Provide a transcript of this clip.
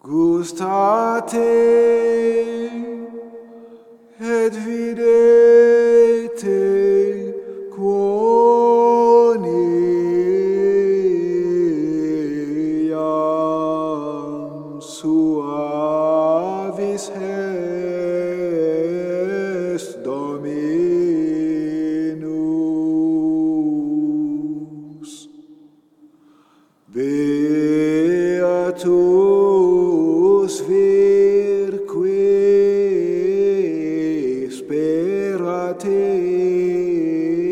Gustate et videte quoniam suavis est Dominus. Beatus vir qui sperat